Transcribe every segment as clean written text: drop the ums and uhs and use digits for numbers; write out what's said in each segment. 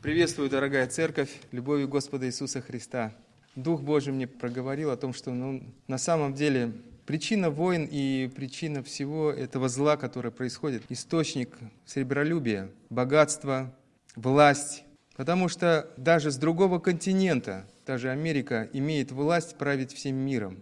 Приветствую, дорогая церковь, любовью Господа Иисуса Христа. Дух Божий мне проговорил о том, что на самом деле причина войн и причина всего этого зла, которое происходит, источник сребролюбия, богатства, власть. Потому что даже с другого континента, даже Америка, имеет власть править всем миром.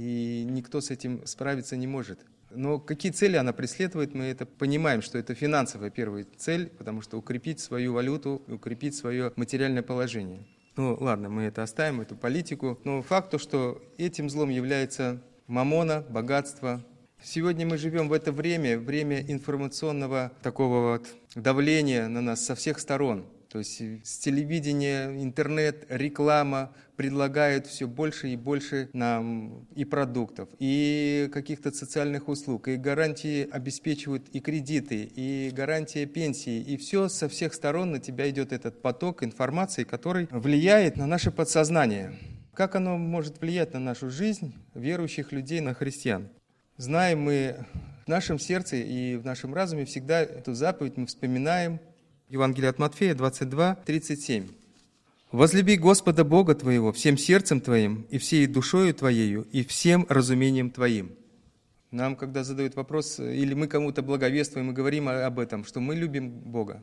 И никто с этим справиться не может. Но какие цели она преследует, мы это понимаем, что это финансовая первая цель, потому что укрепить свою валюту, укрепить свое материальное положение. Ну ладно, мы это оставим, эту политику. Но факт то, что этим злом является маммона, богатство. Сегодня мы живем в это время информационного такого вот давления на нас со всех сторон. То есть с телевидения, интернет, реклама предлагают все больше и больше нам и продуктов, и каких-то социальных услуг, и гарантии обеспечивают и кредиты, и гарантия пенсии, и все со всех сторон на тебя идет этот поток информации, который влияет на наше подсознание. Как оно может влиять на нашу жизнь верующих людей, на христиан? Знаем мы в нашем сердце и в нашем разуме всегда эту заповедь мы вспоминаем. Евангелие от Матфея 22:37. «Возлюби Господа Бога твоего всем сердцем твоим, и всей душою твоею, и всем разумением твоим». Нам, когда задают вопрос, или мы кому-то благовествуем и говорим об этом, что мы любим Бога.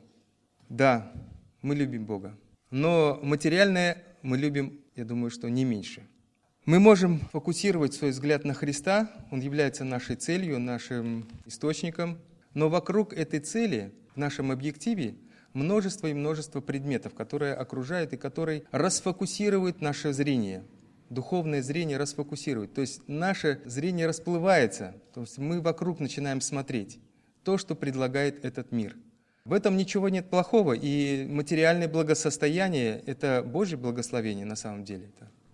Да, мы любим Бога. Но материальное мы любим, я думаю, что не меньше. Мы можем фокусировать свой взгляд на Христа, Он является нашей целью, нашим источником, но вокруг этой цели, в нашем объективе, множество и множество предметов, которые окружают и которые расфокусируют наше зрение. Духовное зрение расфокусирует. То есть наше зрение расплывается. То есть мы вокруг начинаем смотреть то, что предлагает этот мир. В этом ничего нет плохого. И материальное благосостояние – это Божье благословение на самом деле.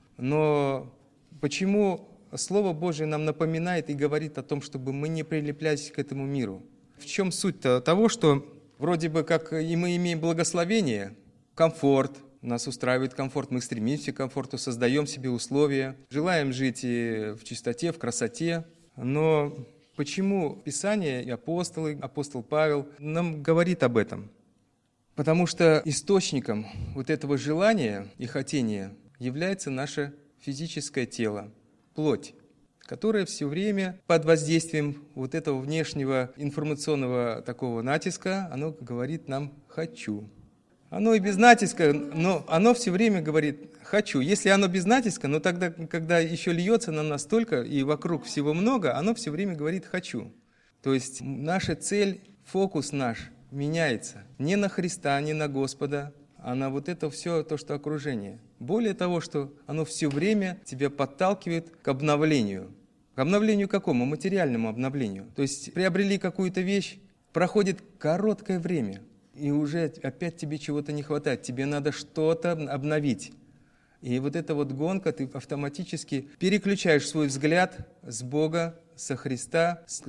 Но почему Слово Божие нам напоминает и говорит о том, чтобы мы не прилеплялись к этому миру? В чем суть-то того, что вроде бы как и мы имеем благословение, комфорт, нас устраивает комфорт, мы стремимся к комфорту, создаем себе условия, желаем жить и в чистоте, в красоте. Но почему Писание и апостол Павел нам говорит об этом? Потому что источником вот этого желания и хотения является наше физическое тело, плоть, которое все время под воздействием вот этого внешнего информационного такого натиска, оно говорит нам «хочу». Оно и без натиска, но оно все время говорит «хочу». Если оно без натиска, но тогда, когда еще льется на нас столько и вокруг всего много, оно все время говорит «хочу». То есть наша цель, фокус наш меняется не на Христа, не на Господа, а на вот это все, то, что окружение. Более того, что оно все время тебя подталкивает к обновлению. К обновлению какому? Материальному обновлению. То есть приобрели какую-то вещь, проходит короткое время, и уже опять тебе чего-то не хватает, тебе надо что-то обновить. И вот эта вот гонка, ты автоматически переключаешь свой взгляд с Бога, со Христа, с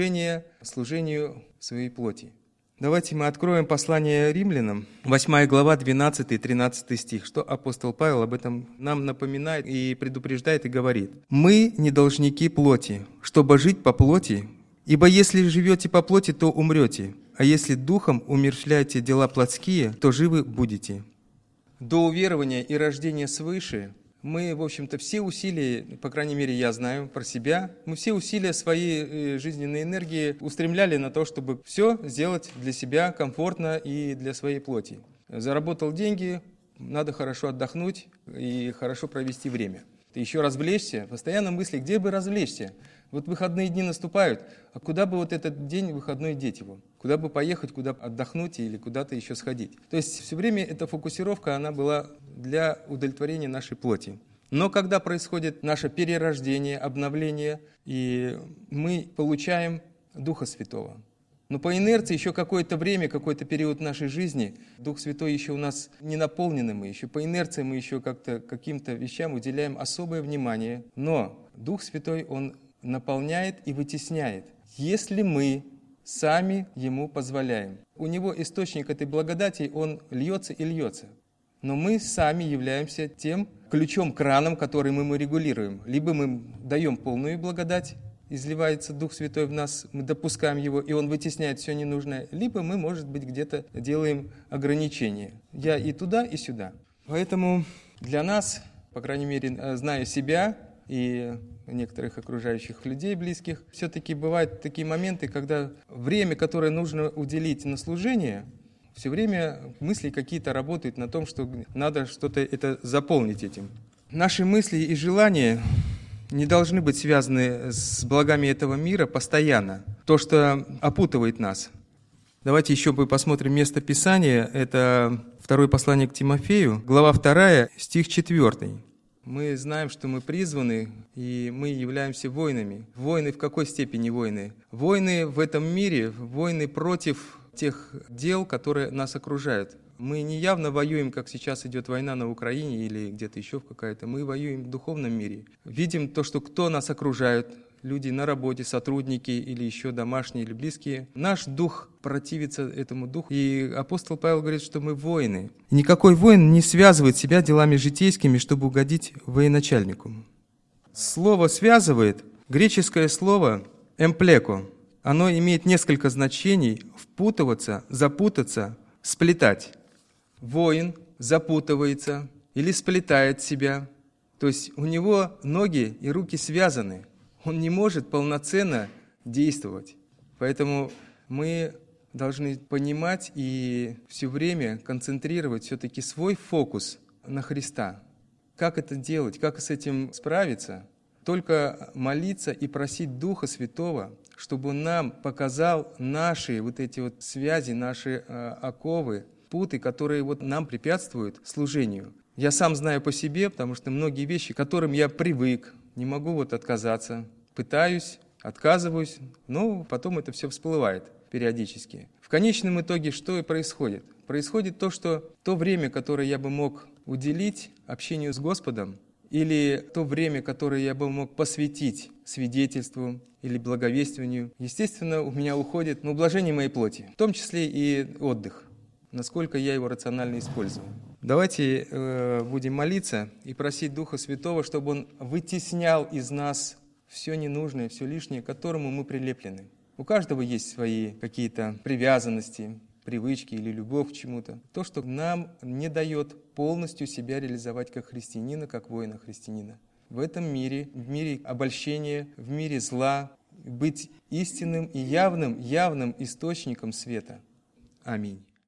служению своей плоти. Давайте мы откроем послание Римлянам, 8 глава, 12-13 стих, что апостол Павел об этом нам напоминает и предупреждает и говорит. «Мы не должники плоти, чтобы жить по плоти, ибо если живете по плоти, то умрете, а если духом умерщвляете дела плотские, то живы будете». До уверования и рождения свыше мы, в общем-то, все усилия, по крайней мере, я знаю про себя, мы все усилия своей жизненной энергии устремляли на то, чтобы все сделать для себя комфортно и для своей плоти. Заработал деньги, надо хорошо отдохнуть и хорошо провести время. Еще развлечься, постоянно мысли, где бы развлечься. Вот выходные дни наступают, а куда бы вот этот день выходной деть его? Куда бы поехать, куда отдохнуть или куда-то еще сходить? То есть все время эта фокусировка, она была для удовлетворения нашей плоти. Но когда происходит наше перерождение, обновление, и мы получаем Духа Святого. Но по инерции еще какое-то время, какой-то период нашей жизни, Дух Святой еще у нас не наполнены мы, еще по инерции мы еще как-то каким-то вещам уделяем особое внимание. Но Дух Святой, Он наполняет и вытесняет, если мы сами Ему позволяем. У Него источник этой благодати, он льется и льется. Но мы сами являемся тем ключом-краном, который мы регулируем. Либо мы даем полную благодать изливается Дух Святой в нас, мы допускаем Его, и Он вытесняет все ненужное, либо мы, может быть, где-то делаем ограничения. Я и туда, и сюда. Поэтому для нас, по крайней мере, зная себя и некоторых окружающих людей близких, все-таки бывают такие моменты, когда время, которое нужно уделить на служение, все время мысли какие-то работают на том, что надо что-то это заполнить этим. Наши мысли и желания не должны быть связаны с благами этого мира постоянно. То, что опутывает нас. Давайте еще посмотрим место Писания. Это второе послание к Тимофею, глава 2, стих 4. Мы знаем, что мы призваны, и мы являемся воинами. Воины в какой степени воины? Воины в этом мире, воины против тех дел, которые нас окружают. Мы не явно воюем, как сейчас идет война на Украине или где-то еще какая-то. Мы воюем в духовном мире. Видим то, что кто нас окружает, люди на работе, сотрудники или еще домашние или близкие. Наш дух противится этому духу. И апостол Павел говорит, что мы воины. Никакой воин не связывает себя делами житейскими, чтобы угодить военачальнику. Слово «связывает», греческое слово «эмплеко», оно имеет несколько значений: впутываться, запутаться, сплетать. Воин запутывается или сплетает себя. То есть у него ноги и руки связаны. Он не может полноценно действовать. Поэтому мы должны понимать и все время концентрировать все-таки свой фокус на Христа. Как это делать, как с этим справиться? Только молиться и просить Духа Святого, чтобы Он нам показал наши вот эти вот связи, наши оковы, путы, которые вот нам препятствуют служению. Я сам знаю по себе, потому что многие вещи, к которым я привык, не могу вот отказаться. Пытаюсь, отказываюсь, но потом это все всплывает периодически. В конечном итоге что и происходит? Происходит то, что то время, которое я бы мог уделить общению с Господом, или то время, которое я бы мог посвятить свидетельству или благовествованию, естественно, у меня уходит на ублажение моей плоти, в том числе и отдых, насколько я его рационально использую. Давайте будем молиться и просить Духа Святого, чтобы Он вытеснял из нас все ненужное, все лишнее, к которому мы прилеплены. У каждого есть свои какие-то привязанности, привычки или любовь к чему-то. То, что нам не дает полностью себя реализовать как христианина, как воина-христианина. В этом мире, в мире обольщения, в мире зла, быть истинным и явным источником света. Аминь.